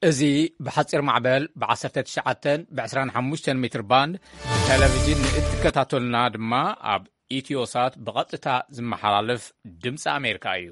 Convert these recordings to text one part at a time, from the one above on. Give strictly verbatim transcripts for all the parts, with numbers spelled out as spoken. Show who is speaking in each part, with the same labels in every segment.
Speaker 1: ازي بحصير معبل بعشرة تشعتن بعشران حموشتن متر باند تلفزيون اتكتاتلنا دما اب ኢትዮሳት በቀጥታ ዝመሓላለፍ ድምፂ ኣሜሪካ እዩ።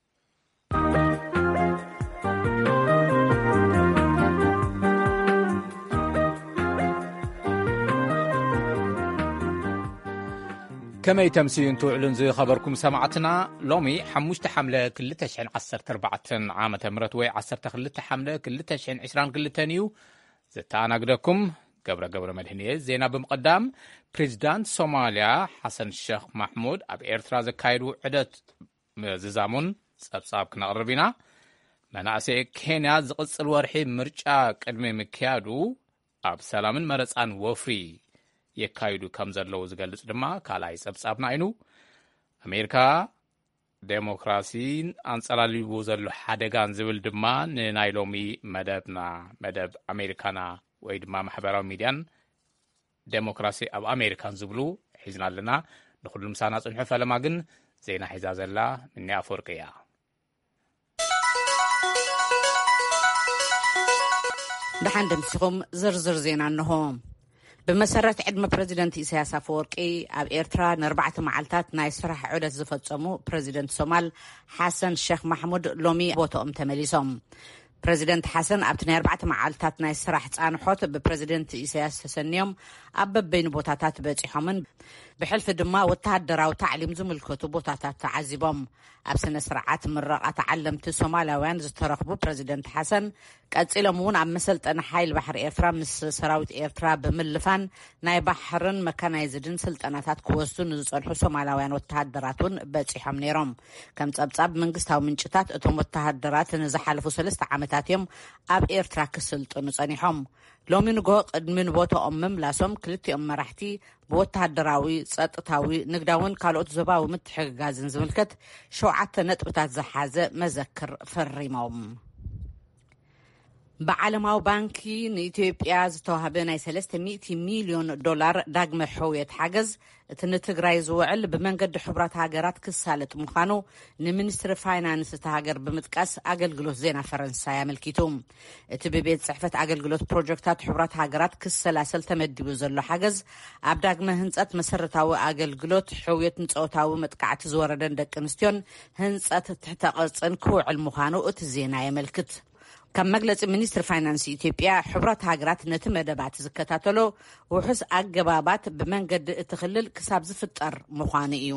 Speaker 1: ከመይ ተምሲን ትውዕሉን ዝኸበርኩም ሰማዕትና ሎሚ ሓሙሽተ ሓምለ ክልተ ሽሕን ዓሰርተ ኣርባዕተ ዓመተ ምህረት ወይ ዓሰርተ ክልተ ሓምለ ክልተ ሽሕን ዒስራን ክልተ እዩ። ዘተኣናግደኩም ገብረ ገብረ መድህንየ ዜና ብምቅዳም ፕሬዚዳንት ሶማሊያ ሐሰን ሼክ ማሕሙድ ኣብ ኤርትራ ዘካይዱ ዕደት ዝዛሙን ጸብጻብ ክነቕርብ ኢና። መናእሰይ ኬንያ ዝቕጽል ወርሒ ምርጫ ቅድሚ ምክያዱ ኣብ ሰላምን መረፃን ወፍሪ የካይዱ ከም ዘለዉ ዝገልጽ ድማ ካልኣይ ጸብጻብና ኢኑ። ኣሜሪካ ዴሞክራሲን አንጸላልይዎ ዘሎ ሓደጋን ዝብል ድማ ንናይ ሎሚ መደብና መደብ ኣሜሪካና ወይ ድማ ማሕበራዊ ሚድያን ዴሞክራሲ ኣብ ኣሜሪካን ዝብሉ ሒዝና ኣለና። ንኹሉ ምሳና ጽንሑ ፈለማ ግን ዜና ሒዛ ዘላ ምኒ ኣፈወርቂ እያ።
Speaker 2: ድሓን ድምሲኹም ዝርዝር ዜና እንሆ። ብመሰረት ዕድመ ፕሬዚደንት ኢሳያስ አፈወርቂ ኣብ ኤርትራ ንኣርባዕተ መዓልታት ናይ ስራሕ ዑደት ዝፈጸሙ ፕሬዚደንት ሶማል ሐሰን ሼክ ማሕሙድ ሎሚ ቦቶኦም ተመሊሶም። ፕሬዚደንት ሐሰን ኣብቲ ናይ ኣርባዕተ መዓልታት ናይ ስራሕ ጻንሖት ብፕሬዚደንት ኢሳያስ ተሰንዮም ኣብ በበይኑ ቦታታት በፂሖምን ብሕልፊ ድማ ወተሃደራዊ ታዕሊም ዝምልከቱ ቦታታት ተዓዚቦም። ኣብ ስነ ስርዓት ምረቓ ተዓለምቲ ሶማልያውያን ዝተረኽቡ ፕሬዚደንት ሐሰን ቀፂሎም እውን ኣብ መሰልጠኒ ሓይሊ ባሕሪ ኤርትራ ምስ ሰራዊት ኤርትራ ብምልፋን ናይ ባሕርን መካናይዝድን ስልጠናታት ክወስዱ ንዝጸንሑ ሶማልያውያን ወተሃደራት እውን በፂሖም ነይሮም። ከም ጸብጻብ መንግስታዊ ምንጭታት እቶም ወተሃደራት ንዝሓለፉ ሰለስተ ዓመታት እዮም ኣብ ኤርትራ ክስልጥኑ ጸኒሖም። ሎሚ ንጎ ቅድሚ ንቦቶኦም ምምላሶም ክልቲኦም መራሕቲ ብወተሃደራዊ ጸጥታዊ ንግዳውን ካልኦት ዞባዊ ምትሕግጋዝን ዝምልከት ሸውዓተ ነጥብታት ዝሓዘ መዘክር ፈሪሞም። ብዓለማዊ ባንኪ ንኢትዮጵያ ዝተዋህበ ናይ ሰለስተ ሚእቲ ሚልዮን ዶላር ዳግመ ሕውየት ሓገዝ እቲ ንትግራይ ዝውዕል ብመንገዲ ሕቡራት ሃገራት ክሳለጥ ምዃኑ ንሚኒስትሪ ፋይናንስ እቲ ሃገር ብምጥቃስ ኣገልግሎት ዜና ፈረንሳይ ኣመልኪቱ። እቲ ብቤት ጽሕፈት ኣገልግሎት ፕሮጀክታት ሕቡራት ሃገራት ክሰላሰል ተመዲቡ ዘሎ ሓገዝ ኣብ ዳግመ ህንጸት መሰረታዊ ኣገልግሎት ሕውየት ንጾታዊ መጥቃዕቲ ዝወረደን ደቂ ኣንስትዮን ህንጸት ትሕተ ቅርጽን ክውዕል ምዃኑ እቲ ዜና የመልክት። ከም መግለፂ ሚኒስትሪ ፋይናንስ ኢትዮጵያ ሕቡራት ሃገራት ነቲ መደባት ዝከታተሎ ውሑስ ኣገባባት ብመንገዲ እቲ ክልል ክሳብ ዝፍጠር ምዃኑ እዩ።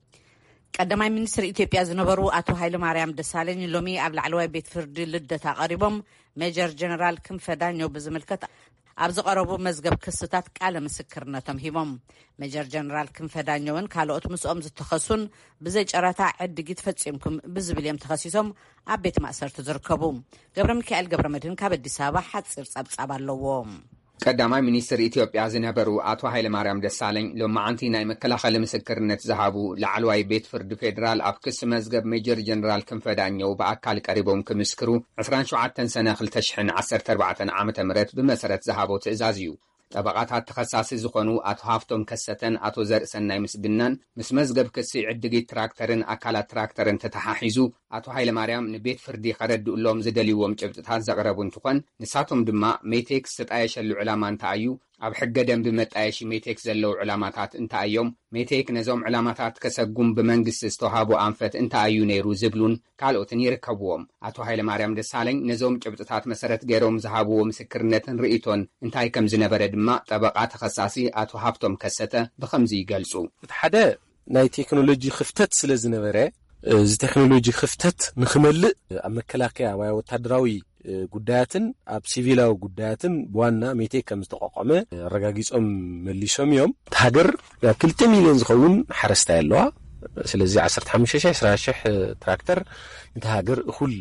Speaker 2: ቀዳማይ ሚኒስትር ኢትዮጵያ ዝነበሩ ኣቶ ሃይለማርያም ደሳለኝ ሎሚ ኣብ ላዕለዋይ ቤት ፍርዲ ልደታ ቀሪቦም ሜጀር ጀነራል ክንፈ ዳኘው ብዝምልከት ኣብ ዝቐረቡ መዝገብ ክስታት ቃለ ምስክርነቶም ሂቦም። ሜጀር ጀነራል ክንፈ ዳኘውን ካልኦት ምስኦም ዝተኸሱን ብዘይ ጨረታ ዕድጊት ፈጺምኩም ብዝብል እዮም ተኸሲሶም ኣብ ቤት ማእሰርቲ ዝርከቡ። ገብረ ሚካኤል ገብረ መድህን ካብ አዲስ አበባ ሓፂር ጸብጻብ ኣለዎ።
Speaker 3: ቀዳማይ ሚኒስትር ኢትዮጵያ ዝነበሩ ኣቶ ሃይለማርያም ደሳለኝ ሎማዓንቲ ናይ መከላኸሊ ምስክርነት ዝሃቡ ላዕለዋይ ቤት ፍርዲ ፌደራል ኣብ ክስ መዝገብ ሜጀር ጀነራል ክንፈ ዳኘው ብኣካል ቀሪቦም ክምስክሩ ዕስራን ሸውዓተ ሰነ ክልተ ሽሕን ዓሰርተ ኣርባዕተ ዓመተ ምህረት ብመሰረት ዝሃቦ ትእዛዝ እዩ። ጠበቃታት ተኸሳሲ ዝኾኑ ኣቶ ሃፍቶም ከሰተን ኣቶ ዘርእሰናይ ምስግናን ምስ መዝገብ ክሲ ዕድጊት ትራክተርን ኣካላት ትራክተርን ተተሓሒዙ ኣቶ ሃይለማርያም ንቤት ፍርዲ ከረድኡሎም ዝደልይዎም ጭብጥታት ዘቕረቡ እንትኾን ንሳቶም ድማ ሜቴክስ ዝተጣየሸሉ ዕላማ እንታይ እዩ፣ ኣብ ሕገ ደንቢ መጣየሺ ሜቴክስ ዘለዉ ዕላማታት እንታይ እዮም፣ ሜቴክ ነዞም ዕላማታት ከሰጉም ብመንግስቲ ዝተዋሃቡ ኣንፈት እንታይ እዩ ነይሩ ዝብሉን ካልኦትን ይርከብዎም። ኣቶ ሃይለማርያም ደሳለኝ ነዞም ጭብጥታት መሰረት ገይሮም ዝሃብዎ ምስክርነትን ርእቶን እንታይ ከም ዝነበረ ድማ ጠበቃ ተኸሳሲ ኣቶ ሃፍቶም ከሰተ ብኸምዚ ይገልጹ።
Speaker 4: እቲ ሓደ ናይ ቴክኖሎጂ ክፍተት ስለ ዝነበረ እዚ ቴክኖሎጂ ክፍተት ንኽመልእ ኣብ መከላከያ ወይ ወታደራዊ ጉዳያትን ኣብ ሲቪላዊ ጉዳያትን ብዋና ሜቴክ ከም ዝተቋቋመ ረጋጊጾም መሊሶም እዮም። ሃገር ክልተ ሚልዮን ዝኸውን ሓረስታይ ኣለዋ። ስለዚ ዓሰርተ ሓሙሽተ ሽሕ ዓሰርተ ሽሕ ትራክተር እቲ ሃገር እኹል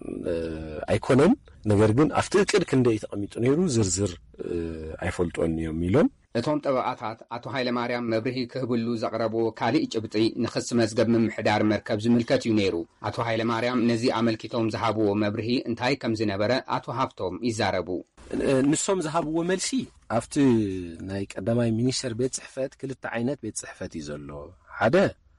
Speaker 4: ኣይኮነን። ነገር ግን ኣብቲ እቅድ ክንደይ ተቐሚጡ ነይሩ ዝርዝር ኣይፈልጦን እዮም ኢሎም
Speaker 3: እቶም ጠበቃታት ኣቶ ሃይለማርያም መብርሂ ክህብሉ ዘቕረቦ ካልእ ጭብጢ ንኽስ መዝገብ ምምሕዳር መርከብ ዝምልከት እዩ ነይሩ። ኣቶ ሃይለማርያም ነዚ ኣመልኪቶም ዝሃብዎ መብርሂ እንታይ ከም ዝነበረ ኣቶ ሃፍቶም ይዛረቡ።
Speaker 4: ንሶም ዝሃብዎ መልሲ ኣብቲ ናይ ቀዳማይ ሚኒስትር ቤት ጽሕፈት ክልተ ዓይነት ቤት ጽሕፈት እዩ ዘሎ። ሓደ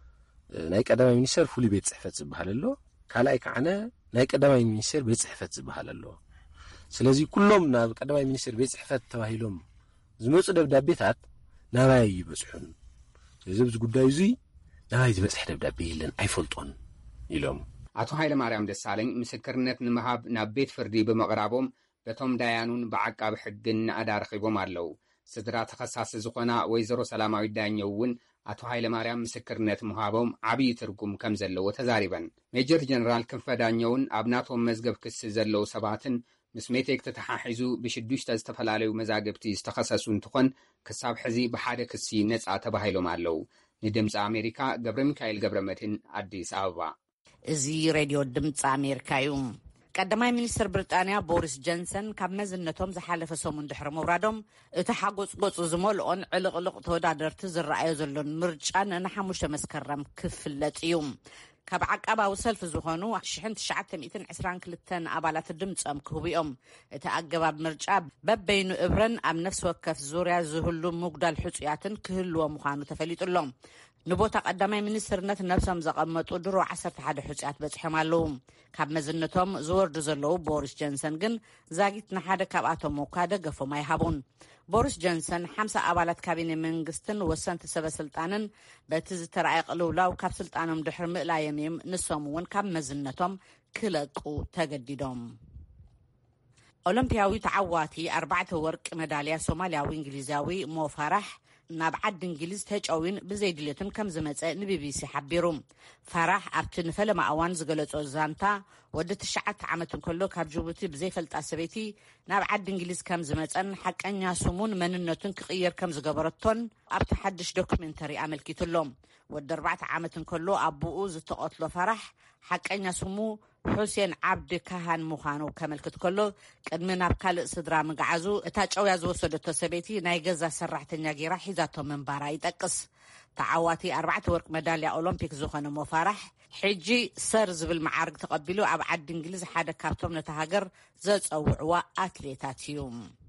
Speaker 4: ናይ ቀዳማይ ሚኒስትር ፍሉይ ቤት ጽሕፈት ዝበሃል ኣሎ፣ ካልኣይ ከዓነ ናይ ቀዳማይ ሚኒስትር ቤት ጽሕፈት ዝበሃል ኣሎ። ስለዚ ኩሎም ናብ ቀዳማይ ሚኒስትር ቤት ጽሕፈት ተባሂሎም ዝመጹ ደብዳቤታት ናባይ ይበጽሑን እዚ ብዙ ጉዳይ እዚ ናባይ ዝበጽሕ ደብዳቤ የለን ኣይፈልጦን ኢሎም
Speaker 3: አቶ ኃይለማርያም ደሳለኝ ምስክርነት ንምሃብ ናብ ቤት ፍርዲ በመቅራቦም በቶም ዳያኑን በዓቃብ ሕግን አዳርኺቦም አለው ስድራ ተኸሳሲ ዝኾና ወይዘሮ ሰላማዊ ዳኘውን አቶ ኃይለማርያም ምስክርነት ምሃቦም ዓብይ ትርጉም ከም ዘለዎ ተዛሪበን ሜጀር ጀነራል ክንፈ ዳኘውን ኣብ ናቶም መዝገብ ክሲ ዘለው ሰባትን ምስ ሜቴክ ተተሓሒዙ ብሽዱሽተ ዝተፈላለዩ መዛግብቲ ዝተኸሰሱ እንትኾን ክሳብ ሕዚ ብሓደ ክሲ ነፃ ተባሂሎም ኣለው ንድምፂ አሜሪካ ገብረ ሚካኤል ገብረ መድህን አዲስ አበባ
Speaker 2: እዚ ሬድዮ ድምፂ አሜሪካ እዩ ቀዳማይ ሚኒስትር ብሪጣንያ ቦሪስ ጆንሰን ካብ መዝነቶም ዝሓለፈ ሰሙን ድሕሪ ምውራዶም እቲ ሓጎጽ ገጹ ዝመልኦን ዕልቕልቕ ተወዳደርቲ ዝረኣዮ ዘሎን ምርጫን ንሓሙሽተ መስከረም ክፍለጥ እዩ ካብ ዓቃባዊ ሰልፊ ዝኾኑ አንድ ሺህ ትሽዓተ ሚእትን ዒስራን ክልተን ኣባላት ድምፆም ክህቡ እዮም እቲ ኣገባብ ምርጫ በበይኑ እብረን ኣብ ነፍሲ ወከፍ ዙርያ ዝህሉ ምጉዳል ሕፁያትን ክህልዎ ምዃኑ ተፈሊጡሎም ንቦታ ቀዳማይ ሚኒስትርነት ነብሶም ዘቐመጡ ድሮ ዓሰርተ ሓደ ሕፁያት በጽሖም ኣለዉ ካብ መዝነቶም ዝወርዱ ዘለዉ ቦሪስ ጆንሰን ግን ዛጊት ንሓደ ካብኣቶም ሞካ ደገፎም ኣይሃቡን ቦሪስ ጆንሰን ሓምሳ ኣባላት ካቢነ መንግስትን ወሰንቲ ሰበስልጣንን በቲ ዝተረኣየ ቅልውላው ካብ ስልጣኖም ድሕሪ ምእላዮም እዮም ንሶም እውን ካብ መዝነቶም ክለቁ ተገዲዶም ኦሎምፒያዊ ተዓዋቲ ኣርባዕተ ወርቂ መዳልያ ሶማልያዊ እንግሊዛዊ ሞ ፈራሕ ናብ ዓዲ እንግሊዝ ተጫዊን ብዘይድልየቱን ከም ዝመፀ ንቢቢሲ ሓቢሩ ፈራሕ ኣብቲ ንፈለማ እዋን ዝገለጾ ዛንታ ወዲ ትሽዓተ ዓመት እንከሎ ካብ ጅቡቲ ብዘይፈልጣ ሰበይቲ ናብ ዓዲ እንግሊዝ ከም ዝመፀን ሓቀኛ ስሙን መንነቱን ክቕየር ከም ዝገበረቶን ኣብቲ ሓድሽ ዶክመንተሪ ኣመልኪቱሎም ወዲ ኣርባዕተ ዓመት እንከሎ ኣቦኡ ዝተቐትሎ ፈራሕ ሓቀኛ ስሙ ሁሴን ዓብዲ ካሃን ምዃኑ ከመልክት ከሎ ቅድሚ ናብ ካልእ ስድራ ምግዓዙ እታ ጨውያ ዝወሰደቶ ሰበይቲ ናይ ገዛ ሰራሕተኛ ጌራ ሒዛቶ መንባራ ይጠቅስ ተዓዋቲ ኣርባዕተ ወርቂ መዳልያ ኦሎምፒክ ዝኾነ ሞ ፈራሕ ሕጂ ሰር ዝብል መዓርግ ተቐቢሉ ኣብ ዓዲ እንግሊዝ ሓደ ካብቶም ነታ ሃገር ዘፀውዕዋ ኣትሌታት እዩ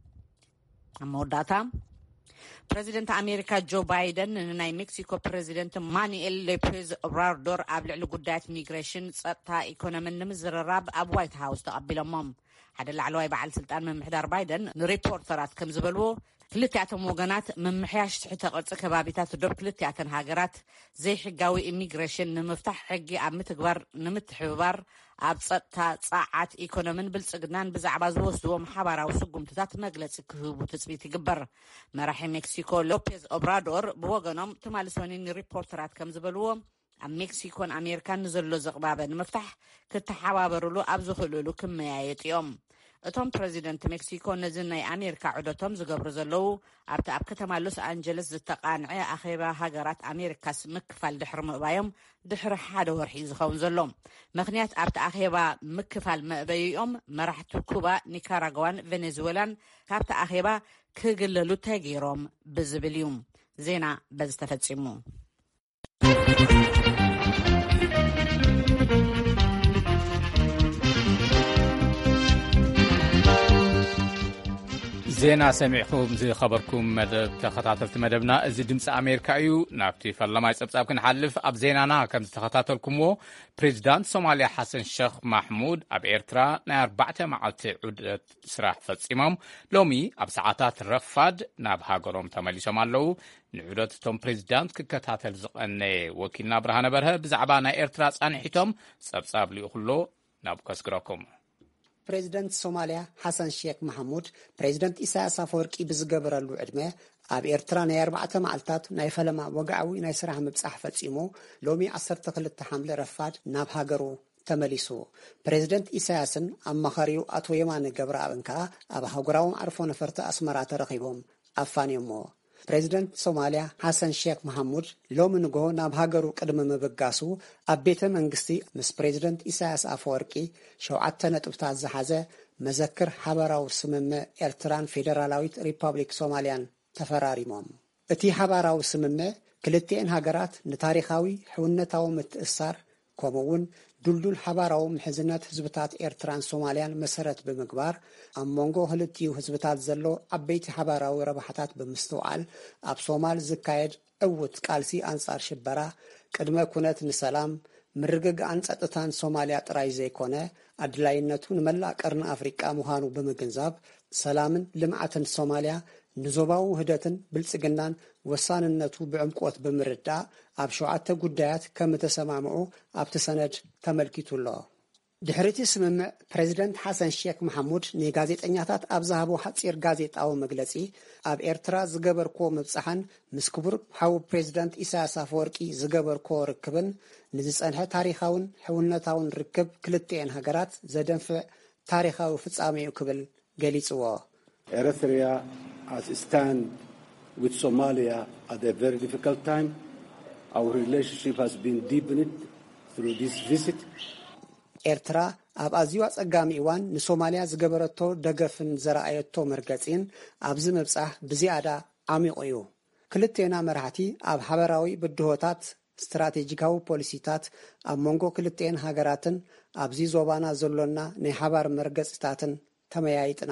Speaker 2: ኣብ መወዳእታ ፕሬዚደንት ኣሜሪካ ጆ ባይደን ንናይ ሜክሲኮ ፕሬዚደንት ማኑኤል ሎፔዝ ኦብራዶር ኣብ ልዕሊ ጉዳያት ሚግሬሽን ጸጥታ ኢኮኖሚን ንምዝርራብ ኣብ ዋይት ሃውስ ተቐቢሎሞም ሓደ ላዕለዋይ በዓል ስልጣን ምምሕዳር ባይደን ንሪፖርተራት ከም ዝበልዎ ክልቲኣቶም ወገናት ምምሕያሽ ትሕተ ቅርፂ ከባቢታት ዶብ ክልቲኣተን ሃገራት ዘይሕጋዊ ኢሚግሬሽን ንምፍታሕ ሕጊ ኣብ ምትግባር ንምትሕብባር ኣብ ጸጥታ ጻዓት ኢኮኖሚን ብልጽግናን ብዛዕባ ዝወስድዎም ሓባራዊ ስጉምትታት መግለጺ ክህቡ ትጽቢት ይግበር መራሒ ሜክሲኮ ሎፔዝ ኦብራዶር ብወገኖም ትማልሶኒ ሪፖርተራት ከም ዝበልዎ ኣብ ሜክሲኮን ኣሜሪካን ንዘሎ ዘቕባበ ንምፍታሕ ክትሓባበሩሉ ኣብ ዝኽእልሉ ክመያየጥ እዮም እቶም ፕሬዚደንት ሜክሲኮ ነዚ ናይ ኣሜሪካ ዕዶቶም ዝገብሩ ዘለዉ ኣብቲ ኣብ ከተማ ሎስ አንጀለስ ዝተቃንዐ ኣኼባ ሃገራት ኣሜሪካስ ምክፋል ድሕሪ ምእባዮም ድሕሪ ሓደ ወርሒ ዝኸውን ዘሎ ምክንያት ኣብቲ ኣኼባ ምክፋል መእበይኦም መራሕቲ ኩባ ኒካራጓን ቬኔዙዌላን ካብቲ ኣኼባ ክግለሉ ተገይሮም ብዝብል እዩ ዜና በዚ ተፈጺሙ
Speaker 1: ዜና ሰሚዕኩም ዝኸበርኩም መደብ ተኸታተልቲ መደብና እዚ ድምፂ ኣሜሪካ እዩ ናብቲ ፈላማይ ፀብጻብ ክንሓልፍ ኣብ ዜናና ከም ዝተኸታተልኩምዎ ፕሬዚዳንት ሶማልያ ሓሰን ሼክ ማሕሙድ ኣብ ኤርትራ ናይ ኣርባዕተ መዓልቲ ዑደት ስራሕ ፈጺሞም ሎሚ ኣብ ሰዓታት ረፋድ ናብ ሃገሮም ተመሊሶም ኣለዉ ንዑደት እቶም ፕሬዚዳንት ክከታተል ዝቐነየ ወኪልና ብርሃነ በርሀ ብዛዕባ ናይ ኤርትራ ጻንሒቶም ፀብጻብ ልኢኹሎ ናብ ከስግረኩም
Speaker 5: ፕሬዚደንት ሶማልያ ሓሰን ሼክ ማሕሙድ ፕሬዚደንት ኢሳያስ አፈወርቂ ብዝገበረሉ ዕድመ ኣብ ኤርትራ ናይ ኣርባዕተ መዓልታት ናይ ፈለማ ወግዓዊ ናይ ስራሕ ምብጻሕ ፈጺሙ ሎሚ ዓሰርተ ክልተ ሓምለ ረፋድ ናብ ሃገሩ ተመሊሱ ፕሬዚደንት ኢሳያስን ኣማኻሪው ኣቶ የማነ ገብረአብን ከዓ ኣብ ሃገራዊ ዓርፎ ነፈርቲ ኣስመራ ተረኺቦም ኣፋንዮሞ ፕሬዚደንት ሶማልያ ሓሰን ሼክ ማሕሙድ ሎሚ ንጎ ናብ ሃገሩ ቅድሚ ምብጋሱ ኣብ ቤተ መንግስቲ ምስ ፕሬዚደንት ኢሳያስ አፈወርቂ ሸውዓተ ነጥብታት ዝሓዘ መዘክር ሓበራዊ ስምምዕ ኤርትራን ፌደራላዊት ሪፐብሊክ ሶማልያን ተፈራሪሞም እቲ ሓበራዊ ስምምዕ ክልቲአን ሃገራት ንታሪኻዊ ሕውነታዊ ምትእስሳር ከምኡውን ዱልዱል ሓባራዊ ምሕዝነት ህዝብታት ኤርትራን ሶማልያን መሰረት ብምግባር ኣብ መንጎ ክልቲኡ ህዝብታት ዘሎ ዓበይቲ ሓባራዊ ረብሓታት ብምስትውዓል ኣብ ሶማል ዝካየድ ዕውት ቃልሲ ኣንጻር ሽበራ ቅድመ ኩነት ንሰላም ምርግጋእን ጸጥታን ሶማልያ ጥራይ ዘይኮነ ኣድላይነቱ ንመላእ ቀርኒ ኣፍሪቃ ምዃኑ ብምግንዛብ ሰላምን ልምዓትን ሶማልያ ንዞባዊ ውህደትን ብልጽግናን ወሳንነቱ ብዕምቆት ብምርዳእ ኣብ ሸውዓተ ጉዳያት ከም ተሰማምዑ ኣብቲ ሰነድ ተመልኪቱ ኣሎ። ድሕሪቲ ስምምዕ ፕሬዚደንት ሓሰን ሼክ መሐሙድ ንጋዜጠኛታት ኣብ ዝሃቦ ሓፂር ጋዜጣዊ መግለጺ ኣብ ኤርትራ ዝገበርክዎ ምብጻሕን ምስ ክቡር ሓዊ ፕሬዚደንት ኢሳያስ ኣፈወርቂ ዝገበርክዎ ርክብን ንዝጸንሐ ታሪኻውን ሕውነታውን ርክብ ክልቲአን ሃገራት ዘደንፍዕ ታሪኻዊ ፍጻሜ እዩ ክብል ገሊጽዎ።
Speaker 6: Eritrea has stand with Somalia at a very difficult time. Our relationship has been deepened through this visit.
Speaker 5: ኤርትራ ኣብ ኣዝዩ ኣጸጋሚ እዋን ንሶማልያ ዝገበረቶ ደገፍን ዘረኣየቶ መርገጺን ኣብዚ ምብጻሕ ብዝያዳ ዓሚቑ እዩ። ክልቴና መራሕቲ ኣብ ሓበራዊ ብድሆታት ስትራቴጂካዊ ፖሊሲታት ኣብ መንጎ ክልቴን ሃገራትን ኣብዚ ዞባና ዘሎና ናይ ሓባር መርገጽታትን ተመያይጥና።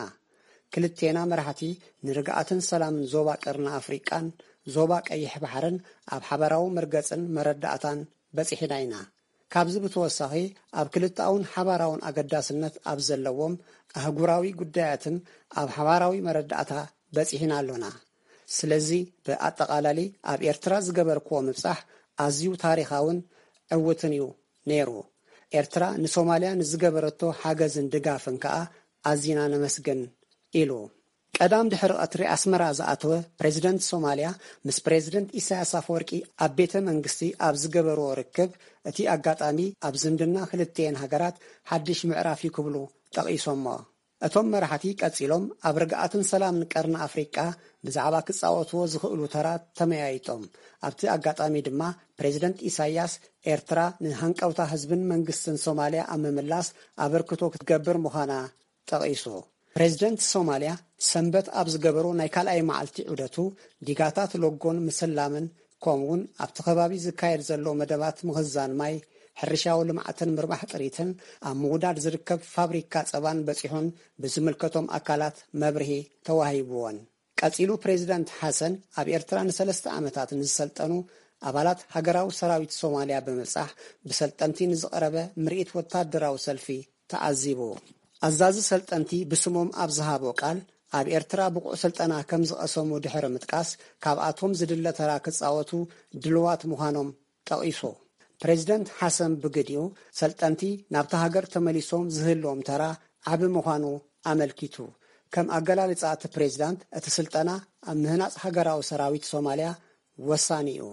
Speaker 5: ክልቴና መራሕቲ ንርግኣትን ሰላምን ዞባ ቀርኒ ኣፍሪቃን ዞባ ቀይሕ ባሕርን ኣብ ሓበራዊ መርገጽን መረዳእታን በጺሕና ኢና። ካብዚ ብተወሳኺ ኣብ ክልተኣውን ሓባራውን ኣገዳስነት ኣብ ዘለዎም ኣህጉራዊ ጉዳያትን ኣብ ሓባራዊ መረዳእታ በጺሕና ኣሎና። ስለዚ ብኣጠቓላሊ ኣብ ኤርትራ ዝገበርክዎ ምብጻሕ ኣዝዩ ታሪኻውን ዕውትን እዩ ነይሩ። ኤርትራ ንሶማልያ ንዝገበረቶ ሓገዝን ድጋፍን ከዓ ኣዝና ነመስግን ኢሉ። ቀዳም ድሕሪ ቀትሪ ኣስመራ ዝኣተወ ፕሬዚደንት ሶማልያ ምስ ፕሬዚደንት ኢሳያስ ኣፈወርቂ ኣብ ቤተ መንግስቲ ኣብ ዝገበርዎ ርክብ እቲ ኣጋጣሚ ኣብ ዝምድና ክልቲአን ሃገራት ሓድሽ ምዕራፍ ይክብሉ ጠቒሶሞ። እቶም መራሕቲ ቀጺሎም ኣብ ርግኣትን ሰላምን ቀርኒ ኣፍሪቃ ብዛዕባ ክጻወትዎ ዝኽእሉ ተራ ተመያይጦም። ኣብቲ ኣጋጣሚ ድማ ፕሬዚደንት ኢሳያስ ኤርትራ ንሃንቀውታ ህዝብን መንግስትን ሶማልያ ኣብ ምምላስ ኣበርክቶ ክትገብር ምዃና ጠቒሱ። ፕሬዚደንት ሶማልያ ሰንበት ኣብ ዝገበሮ ናይ ካልኣይ መዓልቲ ዑደቱ ዲጋታት ሎጎን ምስላምን ከምኡውን ኣብቲ ከባቢ ዝካየድ ዘሎ መደባት ምኽዛን ማይ ሕርሻዊ ልምዓትን ምርባሕ ጥሪትን ኣብ ምውዳድ ዝርከብ ፋብሪካ ጸባን በጺሑን ብዝምልከቶም ኣካላት መብርሂ ተዋሂብዎን። ቀጺሉ ፕሬዚደንት ሓሰን ኣብ ኤርትራ ንሰለስተ ዓመታት ንዝሰልጠኑ ኣባላት ሃገራዊ ሰራዊት ሶማልያ ብምብጻሕ ብሰልጠንቲ ንዝቐረበ ምርኢት ወታደራዊ ሰልፊ ተዓዚቡ። ኣዛዚ ሰልጠንቲ ብስሞም ኣብ ዝሃቦ ቃል ኣብ ኤርትራ ብቑዕ ስልጠና ከም ዝቐሰሙ ድሕሪ ምጥቃስ ካብኣቶም ዝድለ ተራ ክጻወቱ ድልዋት ምዃኖም ጠቒሱ። ፕሬዚደንት ሓሰን ብግዲኡ ሰልጠንቲ ናብቲ ሃገር ተመሊሶም ዝህልዎም ተራ ዓብ ምዃኑ ኣመልኪቱ። ከም ኣገላልጻ እቲ ፕሬዚዳንት እቲ ስልጠና ኣብ ምህናጽ ሃገራዊ ሰራዊት ሶማልያ ወሳኒ እዩ።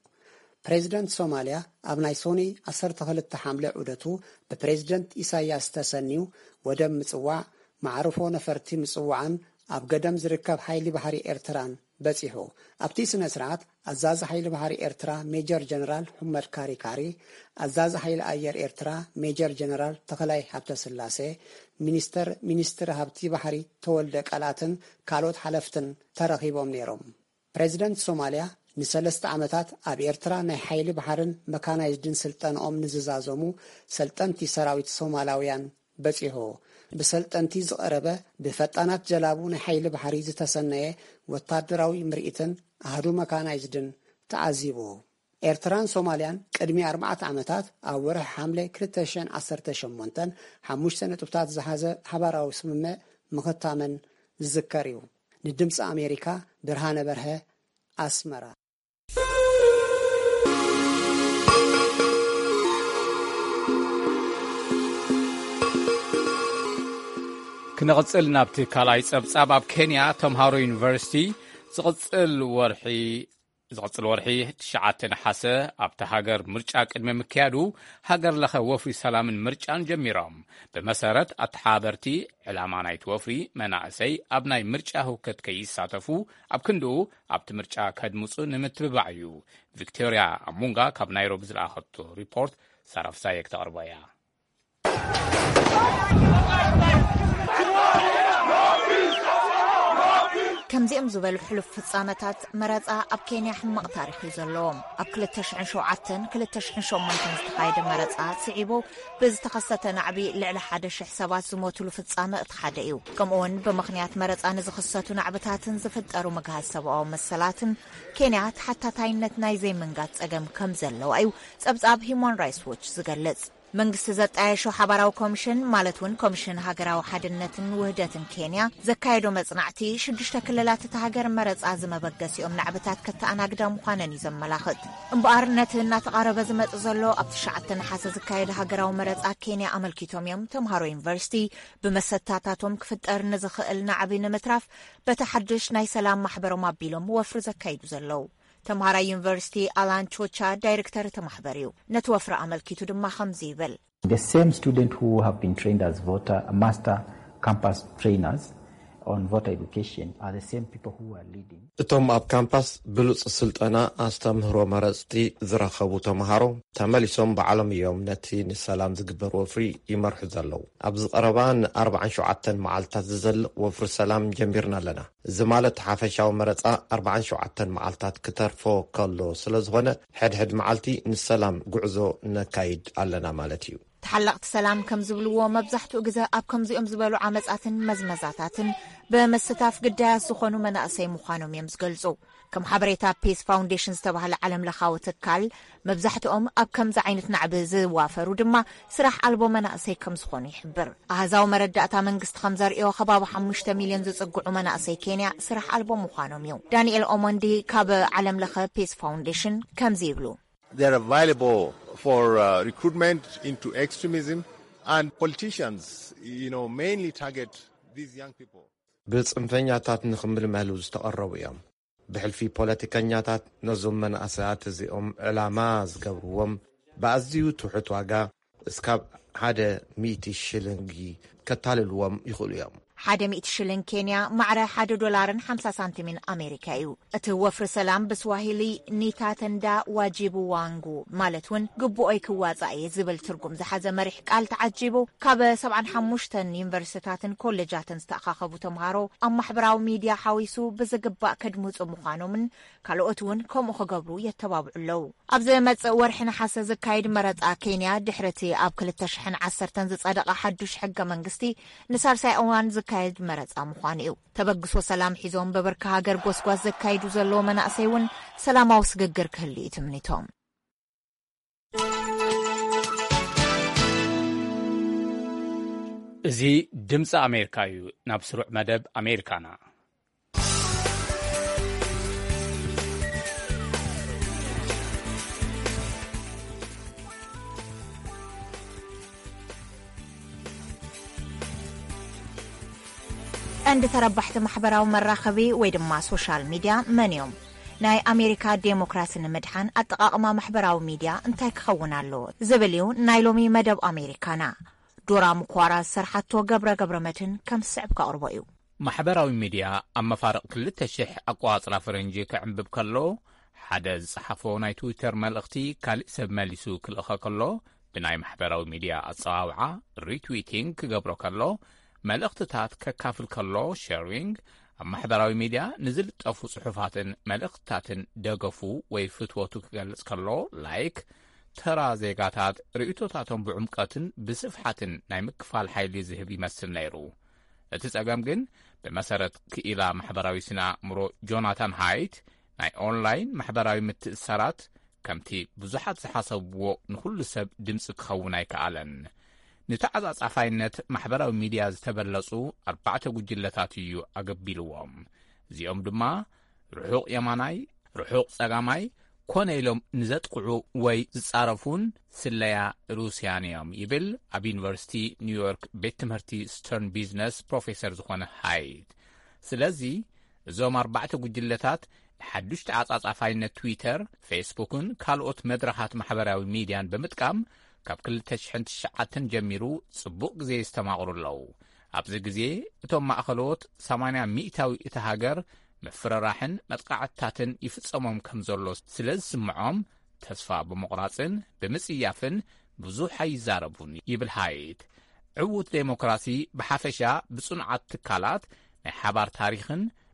Speaker 5: ፕሬዚደንት ሶማልያ ኣብ ናይ ሶኒ ዓሰርተ ክልተ ሓምለ ዑደቱ ብፕሬዚደንት ኢሳያስ ተሰኒዩ ወደብ ምጽዋዕ ማዕርፎ ነፈርቲ ምጽዋዕን ኣብ ገደም ዝርከብ ሓይሊ ባሕሪ ኤርትራን በጺሑ። ኣብቲ ስነ ስርዓት ኣዛዚ ሓይሊ ባሕሪ ኤርትራ ሜጀር ጀነራል ሑመድ ካሪካሪ፣ ኣዛዚ ሓይሊ ኣየር ኤርትራ ሜጀር ጀነራል ተኸላይ ሃብተ ስላሴ፣ ሚኒስተር ሚኒስትሪ ሃብቲ ባሕሪ ተወልደ ቃላትን ካልኦት ሓለፍትን ተረኺቦም ነይሮም። ፕሬዚደንት ሶማልያ ንሰለስተ ዓመታት ኣብ ኤርትራ ናይ ሓይሊ ባሕርን መካናይዝድን ስልጠንኦም ንዝዛዘሙ ሰልጠንቲ ሰራዊት ሶማላውያን በጺሑ። ብሰልጠንቲ ዝቐረበ ብፈጣናት ጀላቡ ናይ ሓይሊ ባሕሪ ዝተሰነየ ወታደራዊ ምርኢትን ኣህዱ መካናይዝድን ተዓዚቡ። ኤርትራን ሶማልያን ቅድሚ ኣርባዕተ ዓመታት ኣብ ወርሒ ሓምለ ክልተ ሽሕን ዓሰርተ ሸሞንተን ሓሙሽተ ነጥብታት ዝሓዘ ሓባራዊ ስምምዕ ምኽታመን ዝዝከር እዩ። ንድምፂ ኣሜሪካ ብርሃነ በርሀ ኣስመራ።
Speaker 1: ክንቕጽል ናብቲ ካልኣይ ጸብጻብ ኣብ ኬንያ ተምሃሮ ዩኒቨርሲቲ ዝቕጽል ወርሒ ዝቕጽል ወርሒ ትሽዓተ ነሓሰ ኣብቲ ሃገር ምርጫ ቅድሚ ምክያዱ ሃገር ለኸ ወፍሪ ሰላምን ምርጫን ጀሚሮም። ብመሰረት ኣተሓበርቲ ዕላማ ናይቲ ወፍሪ መናእሰይ ኣብ ናይ ምርጫ ህውከት ከይሳተፉ ኣብ ክንድኡ ኣብቲ ምርጫ ከድምፁ ንምትብባዕ እዩ። ቪክቶርያ ኣሙንጋ ካብ ናይሮቢ ዝለኣኸቶ ሪፖርት ሳራፍሳየ ክተቕርቦ እያ።
Speaker 7: ከምዚኦም ዝበሉ ሕሉፍ ፍጻመታት መረጻ ኣብ ኬንያ ሕማቕ ታሪኽ እዩ ዘለዎም። ኣብ ክልተ ሽሕን ሸውዓተን ክልተ ሽሕን ሸሞንተን ዝተኻየደ መረጻ ስዒቡ ብዝተኸሰተ ናዕቢ ልዕሊ ሓደ ሽሕ ሰባት ዝሞትሉ ፍጻመ እቲ ሓደ እዩ። ከምኡውን ብምኽንያት መረጻ ንዝኽሰቱ ናዕብታትን ዝፍጠሩ መግሃዝ ሰብኣዊ መሰላትን ኬንያ ተሓታታይነት ናይ ዘይምንጋት ጸገም ከም ዘለዋ እዩ ጸብጻብ ሂውማን ራይትስ ዎች ዝገልጽ። መንግስቲ ዘጣየሾ ሓባራዊ ኮሚሽን ማለት እውን ኮሚሽን ሃገራዊ ሓድነትን ውህደትን ኬንያ ዘካየዶ መጽናዕቲ ሽዱሽተ ክልላት እቲ ሃገር መረጻ ዝመበገሲኦም ናዕብታት ከተኣናግዳ ምዃነን እዩ ዘመላኽት። እምበኣር ነቲ እናተቓረበ ዝመጽእ ዘሎ ኣብ ትሽዓተ ናሓሰ ዝካየደ ሃገራዊ መረጻ ኬንያ ኣመልኪቶም እዮም ተምሃሮ ዩኒቨርሲቲ ብመሰታታቶም ክፍጠር ንዝኽእል ናዕቢ ንምትራፍ በቲ ሓድሽ ናይ ሰላም ማሕበሮም ኣቢሎም ወፍሪ ዘካይዱ ዘለዉ። ተምሃራ ዩኒቨርሲቲ አላን ቾቻ ዳይሬክተር ተማሕበር እዩ። ነቲ ወፍሪ ኣመልኪቱ ድማ ከምዚ ይብል።
Speaker 8: The same student who have been trained as voter master campus trainers on voter education are the same people who are leading.
Speaker 9: እቶም ኣብ ካምፓስ ብሉጽ ስልጠና ኣስተምህሮ መረጽቲ ዝረኸቡ ተምሃሮ ተመሊሶም በዓሎም እዮም ነቲ ንሰላም ዝግበር ወፍሪ ይመርሑ ዘለዉ። ኣብ ዝቐረባ ንኣርባዓን ሸውዓተን መዓልታት ዝዘልቕ ወፍሪ ሰላም ጀሚርና ኣለና። እዚ ማለት ሓፈሻዊ መረጻ ኣርባዓን ሸውዓተን መዓልታት ክተርፎ ከሎ ስለ ዝኾነ ሕድሕድ መዓልቲ ንሰላም ጉዕዞ ነካይድ ኣለና ማለት እዩ።
Speaker 7: ተሓለቕቲ ሰላም ከም ዝብልዎ መብዛሕትኡ ግዜ ኣብ ከምዚኦም ዝበሉ ዓመጻትን መዝመዛታትን በመስተታፍ ግዳያት ዝኾኑ መናእሰይ ምዃኖም እዮም ዝገልጹ። ከም ሓበሬታ ፒስ ፋውንዴሽን ዝተባህለ ዓለም ለኻዊ ትካል መብዛሕትኦም ኣብ ከምዚ ዓይነት ናዕቢ ዝዋፈሩ ድማ ስራሕ ኣልቦ መናእሰይ ከም ዝኾኑ ይሕብር። ኣህዛዊ መረዳእታ መንግስቲ ከም ዘርእዮ ከባቢ ሓሙሽተ ሚልዮን ዝጽጉዑ መናእሰይ ኬንያ ስራሕ ኣልቦ ምዃኖም እዩ። ዳንኤል ኦሞንዲ ካብ ዓለም ለኸ ፒስ ፋውንዴሽን ከምዚ ይብሉ።
Speaker 10: They are available for uh, recruitment into extremism, and politicians, you know, mainly target these young people.
Speaker 9: ብጽንፈኛታት ንኽምልመሉ ዝተቐረቡ እዮም። ብሕልፊ ፖለቲከኛታት ነዞም መናእሰያት እዚኦም ዕላማ ዝገብርዎም ብኣዝዩ ትሑት ዋጋ እስካብ ሓደ ሚእቲ ሽልንጊ ከታልልዎም ይኽእሉ እዮም።
Speaker 7: ሓደ ሚእቲ ሽልን ኬንያ ማዕረ ሓደ ዶላርን ሓምሳ ሳንቲምን ኣሜሪካ እዩ። እቲ ወፍሪ ሰላም ብስዋሂሊ ኒታተንዳ ዋጂቡ ዋንጉ ማለት እውን ግቡኦይ ክዋጻእ ዝብል ትርጉም ዝሓዘ መሪሕ ቃል ተዓጂቡ ካብ ሰብዓን ሓሙሽተን ዩኒቨርሲታትን ኮሌጃትን ዝተኣኻኸቡ ተምሃሮ ኣብ ማሕበራዊ ሚድያ ሓዊሱ ብዝግባእ ከድምፁ ምዃኖምን ካልኦት እውን ከምኡ ክገብሩ የተባብዑ ኣለዉ። ኣብዚ መጽእ ወርሒ ናሓሰ ዝካየድ መረጻ ኬንያ ድሕርቲ ኣብ ክልተ ሽሕን ዓሰርተን ዝጸደቐ ሓዱሽ ሕገ መንግስቲ ንሳልሳይ እዋን ዝካየድ መረጻ ምዃኑ እዩ። ተበግሶ ሰላም ሒዞም በበርካ ሃገር ጎስጓስ ዘካይዱ ዘለዎ መናእሰይ እውን ሰላማዊ ስግግር ክህሉ እዩ ትምኒቶም።
Speaker 1: እዚ ድምፂ ኣሜሪካ እዩ። ናብ ስሩዕ መደብ ኣሜሪካና
Speaker 7: እንደ ተረባሕቲ ማሕበራዊ መራኸቢ ወይ ድማ ሶሻል ሚድያ መንዮም ናይ ኣሜሪካ ዴሞክራሲ ንምድሓን ኣጠቃቅማ ማሕበራዊ ሚድያ እንታይ ክኸውን ኣሎ ዝብል እዩ ናይ ሎሚ መደብ ኣሜሪካና። ዶራ ምኳራ ሰርሓቶ ገብረ ገብረመድህን ከም ስዕብ ካቅርቦ እዩ።
Speaker 1: ማሕበራዊ ሚድያ ኣብ መፋርቕ ክልተ ሽሕ ኣቋፅራ ፈረንጂ ክዕንብብ ከሎ ሓደ ዝጸሓፎ ናይ ትዊተር መልእኽቲ ካልእ ሰብ መሊሱ ክልእኸ ከሎ ብናይ ማሕበራዊ ሚድያ ኣጸዋውዓ ሪትዊቲንግ ክገብሮ ከሎ መልእኽትታት ከካፍል ከሎ ሼሪንግ ኣብ ማሕበራዊ ሚድያ ንዝልጠፉ ጽሑፋትን መልእኽትታትን ደገፉ ወይ ፍትወቱ ክገልጽ ከሎ ላይክ ተራ ዜጋታት ርእቶታቶም ብዕምቀትን ብስፍሓትን ናይ ምክፋል ሓይሊ ዝህብ ይመስል ነይሩ። እቲ ጸገም ግን ብመሰረት ክኢላ ማሕበራዊ ስነ ኣእምሮ ጆናታን ሃይት ናይ ኦንላይን ማሕበራዊ ምትእስሳራት ከምቲ ብዙሓት ዝሓሰብዎ ንኹሉ ሰብ ድምፂ ክኸውን ኣይከኣለን። ንተዓጻጻፋይነት ማሕበራዊ ሚድያ ዝተበለጹ ኣርባዕተ ጉጅለታት እዩ ኣገቢልዎም። እዚኦም ድማ ርሑቕ የማናይ፣ ርሑቕ ጸጋማይ ኮነ ኢሎም ንዘጥቅዑ ወይ ዝጻረፉን ስለያ ሩስያን እዮም ይብል ኣብ ዩኒቨርሲቲ ኒውዮርክ ቤት ትምህርቲ ስተርን ቢዝነስ ፕሮፌሰር ዝኾነ ሃይድ። ስለዚ እዞም ኣርባዕተ ጉጅለታት ሓዱሽ ተዓጻጻፋይነት ትዊተር፣ ፌስቡክን ካልኦት መድረኻት ማሕበራዊ ሚድያን ብምጥቃም ካብ ክልተ ሽሕን ትሽዓተን ጀሚሩ ጽቡቕ ግዜ ዝተማቕሩ ኣለዉ። ኣብዚ ግዜ እቶም ማእኸሎት ሰማንያ ሚእታዊ እቲ ሃገር ምፍርራሕን መጥቃዕትታትን ይፍጸሞም ከም ዘሎ ስለ ዝስምዖም ተስፋ ብምቑራጽን ብምጽያፍን ብዙሕ ኣይዛረቡን ይብል ሃይት። ዕዉት ዴሞክራሲ ብሓፈሻ ብጽኑዓት ትካላት ናይ ሓባር ታሪኽን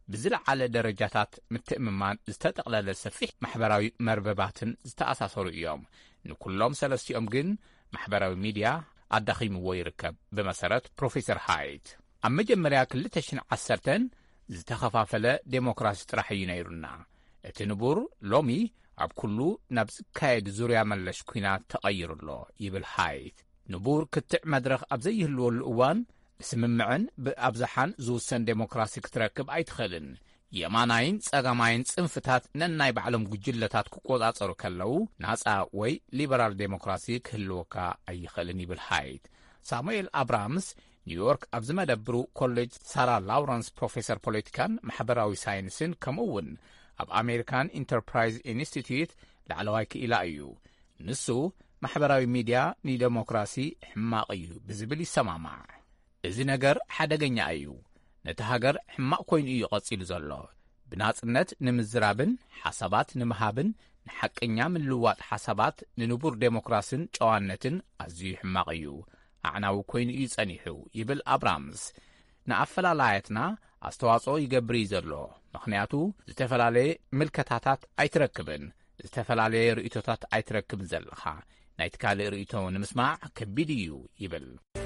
Speaker 1: ብዝለዓለ ደረጃታት ምትእምማን ዝተጠቕለለ ሰፊሕ ማሕበራዊ መርበባትን ዝተኣሳሰሩ እዮም። ንኩሎም ሰለስቲኦም ግን ማሕበራዊ ሚድያ ኣዳኺምዎ ይርከብ። ብመሰረት ፕሮፌሰር ሃይት ኣብ መጀመርያ ክልተ ሽሕን ዓሰርተ ዝተኸፋፈለ ዴሞክራሲ ጥራሕ እዩ ነይሩና። እቲ ንቡር ሎሚ ኣብ ኩሉ ናብ ዝካየድ ዙርያ መለሽ ኩናት ተቐይሩሎ ይብል ሃይት። ንቡር ክትዕ መድረኽ ኣብ ዘይህልወሉ እዋን ብስምምዕን ብኣብዝሓን ዝውሰን ዴሞክራሲ ክትረክብ ኣይትኽእልን። የማናይን ጸጋማይን ጽንፍታት ነናይ ባዕሎም ጉጅለታት ክቆጻጸሩ ከለዉ ናጻ ወይ ሊበራል ዴሞክራሲ ክህልወካ ኣይኽእልን ይብል ሃይት። ሳሙኤል አብራምስ ኒውዮርክ ኣብ ዝመደብሩ ኮሌጅ ሳራ ላውረንስ ፕሮፌሰር ፖለቲካን ማሕበራዊ ሳይንስን ከምኡውን ኣብ ኣሜሪካን ኢንተርፕራይዝ ኢንስቲትዩት ላዕለዋይ ክኢላ እዩ። ንሱ ማሕበራዊ ሚድያ ንዴሞክራሲ ሕማቕ እዩ ብዝብል ይሰማማዕ። እዚ ነገር ሓደገኛ እዩ። ነቲ ሃገር ሕማቕ ኮይኑ እዩ ቐጺሉ ዘሎ። ብናጽነት ንምዝራብን ሓሳባት ንምሃብን ንሓቀኛ ምልዋጥ ሓሳባት ንንቡር ዴሞክራስን ጨዋነትን ኣዝዩ ሕማቕ እዩ። ኣዕናዊ ኮይኑ እዩ ጸኒሑ ይብል አብራምስ። ንኣፈላላየትና ኣስተዋጽኦ ይገብር እዩ ዘሎ። ምኽንያቱ ዝተፈላለየ ምልከታታት ኣይትረክብን፣ ዝተፈላለየ ርእቶታት ኣይትረክብን ዘለኻ። ናይቲ ካልእ ርእቶ ንምስማዕ ከቢድ እዩ ይብል።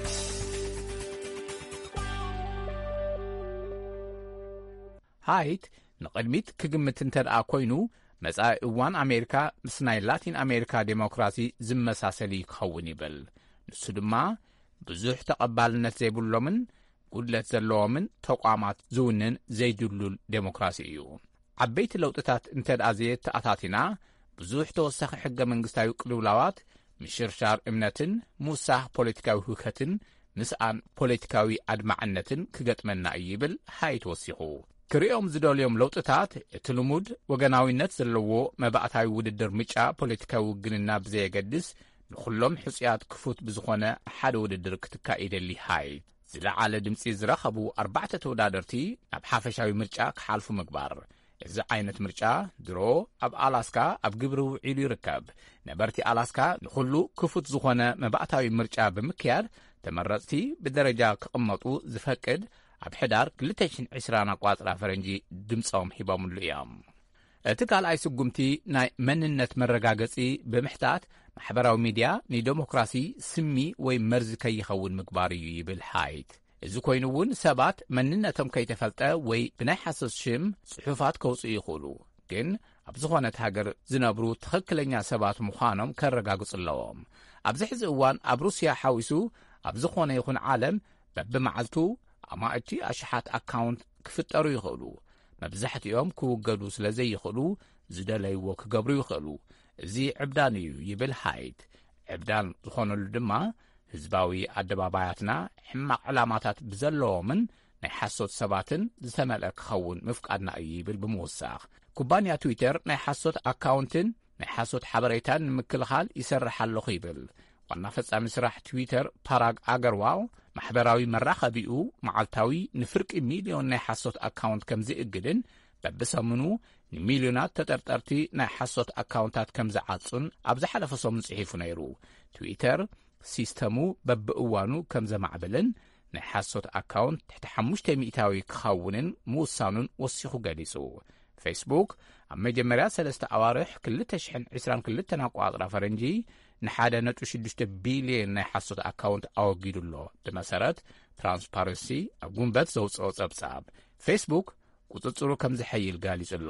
Speaker 1: ሃይት ንቕድሚት ክግምት እንተ ደኣ ኮይኑ መጻኢ እዋን ኣሜሪካ ምስ ናይ ላቲን ኣሜሪካ ዴሞክራሲ ዝመሳሰል ክኸውን ይብል። ንሱ ድማ ብዙሕ ተቐባልነት ዘይብሎምን ጉድለት ዘለዎምን ተቋማት ዝውንን ዘይድሉል ዴሞክራሲ እዩ። ዓበይቲ ለውጥታት እንተ ደኣ ዘየተኣታቲና ብዙሕ ተወሳኺ ሕገ መንግሥታዊ ቅልውላዋት፣ ምሽርሻር እምነትን፣ ሙሳሕ ፖለቲካዊ ህውከትን፣ ምስኣን ፖለቲካዊ ኣድማዕነትን ክገጥመና እዩ ይብል ሃይት ወሲኹ። ክሪኦም ዝደልዮም ለውጥታት እቲ ልሙድ ወገናዊነት ዘለዎ መባእታዊ ውድድር ምጫ ፖለቲካዊ ውግንና ብዘየገድስ ንኹሎም ሕፅያት ክፉት ብዝኾነ ሓደ ውድድር ክትካኢደሊ ሃይት ዝለዓለ ድምፂ ዝረኸቡ ኣርባዕተ ተወዳደርቲ ናብ ሓፈሻዊ ምርጫ ክሓልፉ ምግባር። እዚ ዓይነት ምርጫ ድሮ ኣብ ኣላስካ ኣብ ግብሪ ውዒሉ ይርከብ። ነበርቲ ኣላስካ ንኹሉ ክፉት ዝኾነ መባእታዊ ምርጫ ብምክያድ ተመረፅቲ ብደረጃ ክቕመጡ ዝፈቅድ ኣብ ሕዳር ክልተ ሽሕን ዒስራን ኣቋፅራ ፈረንጂ ድምፆም ሂቦምሉ እዮም። እቲ ካልኣይ ስጉምቲ ናይ መንነት መረጋገፂ ብምሕታት ማሕበራዊ ሚድያ ንዴሞክራሲ ስሚ ወይ መርዚ ከይኸውን ምግባር እዩ ይብል ሃይት። እዚ ኮይኑ እውን ሰባት መንነቶም ከይተፈልጠ ወይ ብናይ ሓሶት ሽም ጽሑፋት ከውፅኡ ይኽእሉ። ግን ኣብ ዝኾነት ሃገር ዝነብሩ ትኽክለኛ ሰባት ምዃኖም ከረጋግጹ ኣለዎም። ኣብዚ ሕዚ እዋን ኣብ ሩስያ ሓዊሱ ኣብ ዝኾነ ይኹን ዓለም በብመዓልቱ ኣማእቲ ኣሽሓት ኣካውንት ክፍጠሩ ይኽእሉ። መብዛሕትኦም ክውገዱ ስለ ዘይኽእሉ ዝደለይዎ ክገብሩ ይኽእሉ። እዚ ዕብዳን እዩ ይብል ሃይት። ዕብዳን ዝኾነሉ ድማ ህዝባዊ ኣደባባያትና ሕማቕ ዕላማታት ብዘለዎምን ናይ ሓሶት ሰባትን ዝተመልአ ክኸውን ምፍቃድና እዩ ይብል ብምውሳኽ ኩባንያ ትዊተር ናይ ሓሶት ኣካውንትን ናይ ሓሶት ሓበሬታን ንምክልኻል ይሰርሕ ኣለኹ ይብል። ዋና ፈጻሚ ስራሕ ትዊተር ፓራግ ኣገርዋል ማሕበራዊ መራኸቢኡ መዓልታዊ ንፍርቂ ሚልዮን ናይ ሓሶት ኣካውንት ከም ዝእግድን በብሰሙኑ ንሚልዮናት ተጠርጠርቲ ናይ ሓሶት ኣካውንታት ከም ዝዓጹን ኣብ ዝሓለፈ ሰሙን ጽሒፉ ነይሩ። ትዊተር ሲስተሙ በብእዋኑ ከም ዘማዕበልን ናይ ሓሶት ኣካውንት ትሕቲ ሓሙሽተ ሚእታዊ ክኸውንን ምውሳኑን ወሲኹ ገሊጹ። ፌስቡክ ኣብ መጀመርያ ሰለስተ ኣዋርሕ ክልተ ሽሕን ዒስራን ክልተን ኣቋፅራ ፈረንጂ ንሓደ ነጥቢ ሽዱሽተ ቢልዮን ናይ ሓሶት ኣካውንት ኣወጊዱሎ። ብመሰረት ትራንስፓረንሲ ኣብ ጉንበት ዘውፅኦ ጸብጻብ ፌስቡክ ቁፅጽሩ ከም ዝሐይል ጋሊጹ ኣሎ።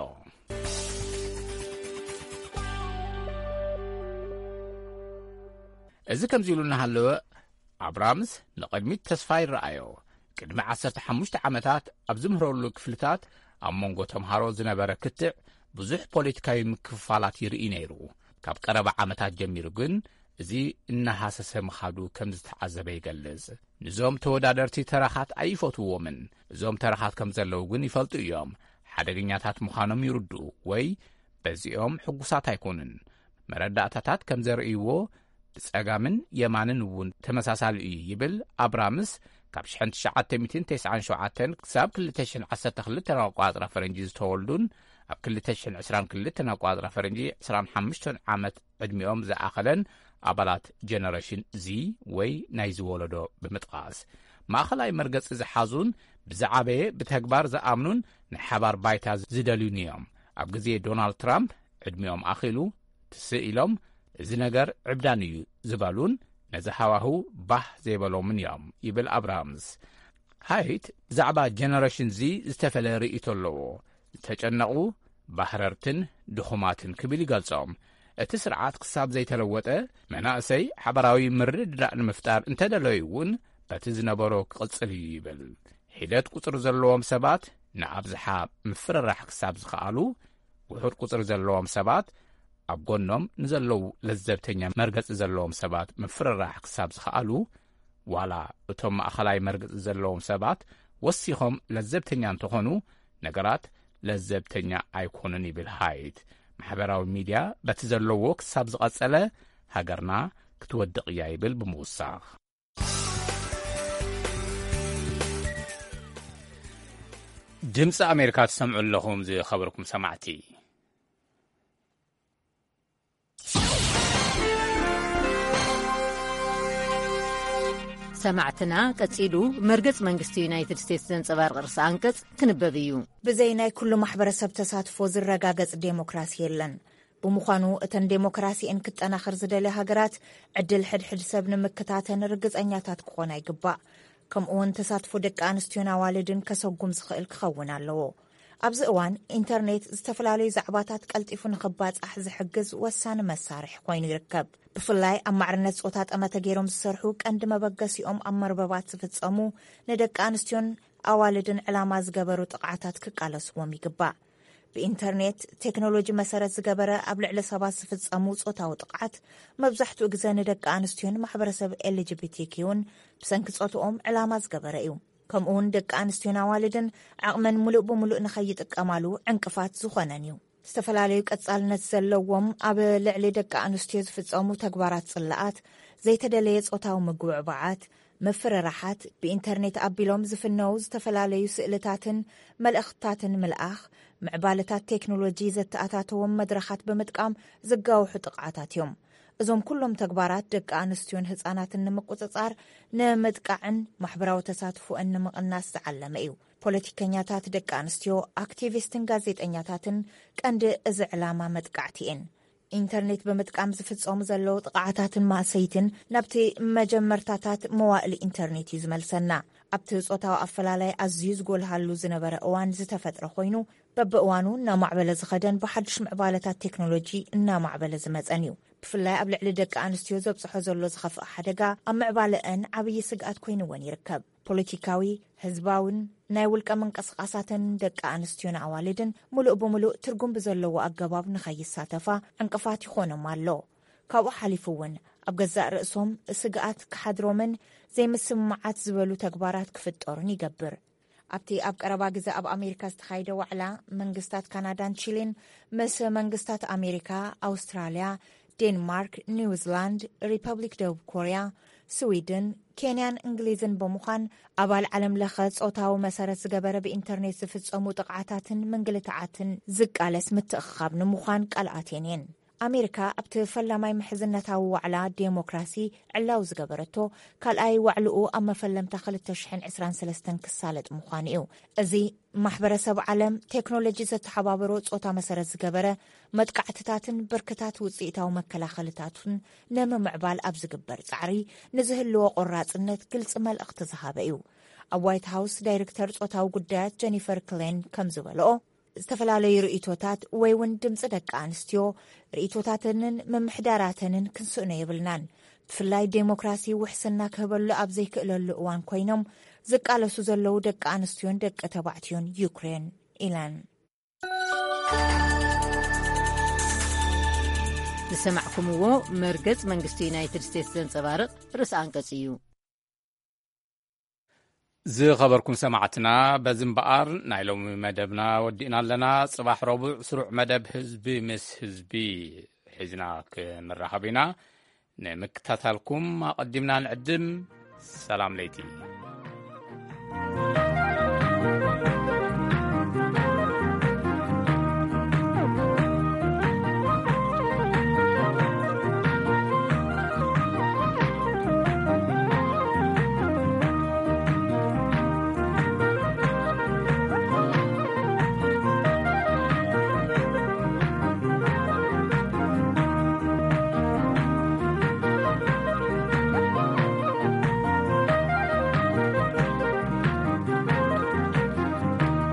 Speaker 1: እዚ ከምዚ ኢሉ እናሃለወ አብራምስ ንቕድሚት ተስፋ ይረአዮ። ቅድሚ ዓሰርተ ሓሙሽተ ዓመታት ኣብ ዝምህረሉ ክፍልታት ኣብ መንጎ ተምሃሮ ዝነበረ ክትዕ ብዙሕ ፖለቲካዊ ምክፍፋላት ይርኢ ነይሩ። ካብ ቀረባ ዓመታት ጀሚሩ ግን እዚ እናሃሰሰ ምኻዱ ከም ዝተዓዘበ ይገልጽ። ንዞም ተወዳደርቲ ተረኻት ኣይፈትውዎምን። እዞም ተረኻት ከም ዘለዉ ግን ይፈልጡ እዮም። ሓደገኛታት ምዃኖም ይርድኡ ወይ በዚኦም ሕጉሳት ኣይኮኑን። መረዳእታታት ከም ዘርእይዎ ብጸጋምን የማንን እውን ተመሳሳሊ እዩ ይብል አብራምስ። ካብ ሽሕን ትሽዓተ ሚእትን ተስዓን ሸውዓተን ክሳብ ክልተ ሽሕን ዓሰርተ ክልተን ኣቋፅራ ፈረንጂ ዝተወልዱን ኣብ ክልተ ሽሕን ዒስራን ክልተን ኣቋፅራ ፈረንጂ ዒስራን ሓሙሽተ ዓመት ዕድሚኦም ዝኣኸለን ኣባላት ጀነሬሽን ዚ ወይ ናይ ዝወለዶ ብምጥቃስ ማእኸላይ መርገፂ ዝሓዙን ብዛዕበየ ብተግባር ዝኣምኑን ንሓባር ባይታ ዝደልዩን እዮም። ኣብ ግዜ ዶናልድ ትራምፕ ዕድሚኦም ኣኺሉ ትስኢሎም እዚ ነገር ዕብዳን እዩ ዝበሉን ነዚ ሃዋህው ባህ ዘይበሎምን እዮም ይብል ኣብርሃምስ። ሃይት ብዛዕባ ጀነሬሽን ዚ ዝተፈለየ ርእይቶ ኣለዎ። ዝተጨነቑ ባህረርትን ድኹማትን ክብል ይገልጾም። እቲ ስርዓት ክሳብ ዘይተለወጠ መናእሰይ ሓበራዊ ምርድዳእ ንምፍጣር እንተደለዩ እውን በቲ ዝነበሮ ክቕጽል እዩ ይብል። ሒደት ቁፅሪ ዘለዎም ሰባት ንኣብዝሓ ምፍርራሕ ክሳብ ዝኸኣሉ ውሑድ ቁፅሪ ዘለዎም ሰባት ኣብ ጎኖም ንዘለዉ ለዘብተኛ መርገፂ ዘለዎም ሰባት ምፍርራሕ ክሳብ ዝኸኣሉ ዋላ እቶም ማእኸላይ መርገፂ ዘለዎም ሰባት ወሲኾም ለዘብተኛ እንተኾኑ ነገራት ለዘብተኛ ኣይኮኑን ይብል ሃይት። ማሕበራዊ ሚድያ በቲ ዘለዎ ክሳብ ዝቐጸለ ሃገርና ክትወድቕ እያ ይብል ብምውሳኽ። ድምፂ ኣሜሪካ ትሰምዑ ኣለኹም ዝኸበርኩም ሰማዕቲ።
Speaker 11: ሰማዕትና ቀጺሉ መርገጽ መንግስቲ ዩናይትድ ስቴትስ ዘንጸባርቕ ርእሲ አንቀጽ ክንበብ እዩ።
Speaker 7: ብዘይ ናይ ኩሉ ማሕበረሰብ ተሳትፎ ዝረጋገጽ ዴሞክራሲ የለን። ብምዃኑ እተን ዴሞክራሲአን ክጠናኸር ዝደልያ ሃገራት ዕድል ሕድሕድ ሰብ ንምክታተን ርግጸኛታት ክኾና ይግባእ። ከምኡውን ተሳትፎ ደቂ ኣንስትዮን ኣዋልድን ከሰጉም ዝኽእል ክኸውን ኣለዎ። ኣብዚ እዋን ኢንተርኔት ዝተፈላለዩ ዛዕባታት ቀልጢፉ ንኽባጻሕ ዝሕግዝ ወሳኒ መሳርሒ ኮይኑ ይርከብ። ብፍላይ ኣብ ማዕርነት ጾታ ጠመተ ገይሮም ዝሰርሑ ቀንዲ መበገሲኦም ኣብ መርበባት ዝፍጸሙ ንደቂ ኣንስትዮን ኣዋልድን ዕላማ ዝገበሩ ጥቕዓታት ክቃለስዎም ይግባእ። ብኢንተርኔት ቴክኖሎጂ መሰረት ዝገበረ ኣብ ልዕሊ ሰባት ዝፍጸሙ ጾታዊ ጥቕዓት መብዛሕትኡ ግዜ ንደቂ ኣንስትዮን ማሕበረሰብ ኤልጂቢቲኪውን ብሰንኪ ጾትኦም ዕላማ ዝገበረ እዩ። ከምኡውን ደቂ ኣንስትዮን ኣዋልድን ዓቕመን ሙሉእ ብምሉእ ንኸይጥቀማሉ ዕንቅፋት ዝኾነን እዩ። ዝተፈላለዩ ቀጻልነት ዘለዎም ኣብ ልዕሊ ደቂ ኣንስትዮ ዝፍጸሙ ተግባራት ጽላኣት፣ ዘይተደለየ ጾታዊ ምጉዕባዓት፣ ምፍርራሓት፣ ብኢንተርኔት ኣቢሎም ዝፍነው ዝተፈላለዩ ስእልታትን መልእኽትታትን ምልኣኽ፣ ምዕባለታት ቴክኖሎጂ ዘተኣታተዎም መድረኻት ብምጥቃም ዝጋውሑ ጥቕዓታት እዮም። እዞም ኩሎም ተግባራት ደቂ ኣንስትዮን ህፃናትን ንምቁፅጻር ንምጥቃዕን ማሕበራዊ ተሳትፎን ንምቕናስ ዝዓለመ እዩ። ፖለቲከኛታት ደቂ ኣንስትዮ ኣክቲቪስትን ጋዜጠኛታትን ቀንዲ እዚ ዕላማ መጥቃዕቲ እየን። ኢንተርኔት ብምጥቃም ዝፍጸሙ ዘለዉ ጥቕዓታትን ማእሰይትን ናብቲ መጀመርታታት መዋእሊ ኢንተርኔት እዩ ዝመልሰና። ኣብቲ ጾታዊ ኣፈላላይ ኣዝዩ ዝጎልሃሉ ዝነበረ እዋን ዝተፈጥረ ኮይኑ በብእዋኑ እናማዕበለ ዝኸደን ብሓድሽ ምዕባለታት ቴክኖሎጂ እናማዕበለ ዝመፀን እዩ። ብፍላይ ኣብ ልዕሊ ደቂ ኣንስትዮ ዘብፅሖ ዘሎ ዝኸፍእ ሓደጋ ኣብ ምዕባለአን ዓብዪ ስግኣት ኮይኑውን ይርከብ። ፖለቲካዊ፣ ህዝባውን ናይ ውልቀ ምንቅስቓሳትን ደቂ ኣንስትዮን ኣዋልድን ሙሉእ ብምሉእ ትርጉም ብዘለዎ ኣገባብ ንኸይሳተፋ ዕንቅፋት ይኾኖም ኣሎ። ካብኡ ሓሊፉ እውን ኣብ ገዛእ ርእሶም ስግኣት ክሓድሮምን ዘይምስምማዓት ዝበሉ ተግባራት ክፍጠሩን ይገብር። ኣብቲ ኣብ ቀረባ ግዜ ኣብ ኣሜሪካ ዝተኻይደ ዋዕላ መንግስታት ካናዳን ቺሊን ምስ መንግስታት ኣሜሪካ፣ ኣውስትራልያ፣ ዴንማርክ፣ ኒውዚላንድ፣ ሪፐብሊክ ደቡብ ኮርያ፣ ስዊድን፣ ኬንያን እንግሊዝን ብምዃን ኣባል ዓለም ለኸ ጾታዊ መሰረት ዝገበረ ብኢንተርኔት ዝፍጸሙ ጥቕዓታትን ምንግልታዓትን ዝቃለስ ምትእኽኻብ ንምዃን ቃልኣትየን እየን። ኣሜሪካ ኣብቲ ፈላማይ ምሕዝነታዊ ዋዕላ ዴሞክራሲ ዕላው ዝገበረቶ ካልኣይ ዋዕልኡ ኣብ መፈለምታ ክልተ ሽሕን ዕስራን ሰለስተን ክሳለጥ ምዃኑ እዩ። እዚ ማሕበረሰብ ዓለም ቴክኖሎጂ ዘተሓባበሮ ጾታ መሰረት ዝገበረ መጥቃዕትታትን ብርክታት ውፅኢታዊ መከላኸልታትን ንምምዕባል ኣብ ዝግበር ጻዕሪ ንዝህልዎ ቆራጽነት ግልፂ መልእኽቲ ዝሃበ እዩ። ኣብ ዋይት ሃውስ ዳይሬክተር ጾታዊ ጉዳያት ጀኒፈር ክሌን ከም ዝበልኦ ዝተፈላለዩ ርእቶታት ወይ እውን ድምፂ ደቂ ኣንስትዮ ርእቶታትንን ምምሕዳራተንን ክንስእኖ የብልናን። ብፍላይ ዴሞክራሲ ውሕስና ክህበሉ ኣብ ዘይክእለሉ እዋን ኮይኖም ዝቃለሱ ዘለዉ ደቂ ኣንስትዮን ደቂ ተባዕትዮን ዩክሬን ኢላን።
Speaker 11: ዝሰማዕኩምዎ መርገጽ መንግስቲ ዩናይትድ ስቴትስ ዘንጸባርቕ ርእሲ አንቀጽ እዩ።
Speaker 1: ዝኸበርኩም ሰማዕትና በዚ እምበኣር ናይ ሎሚ መደብና ወዲእና ኣለና። ጽባሕ ረቡዕ ስሩዕ መደብ ህዝቢ ምስ ህዝቢ ሒዝና ክንራኸብ ኢና። ንምክታታልኩም ኣቐዲምና ንዕድም። ሰላም ለይቲ።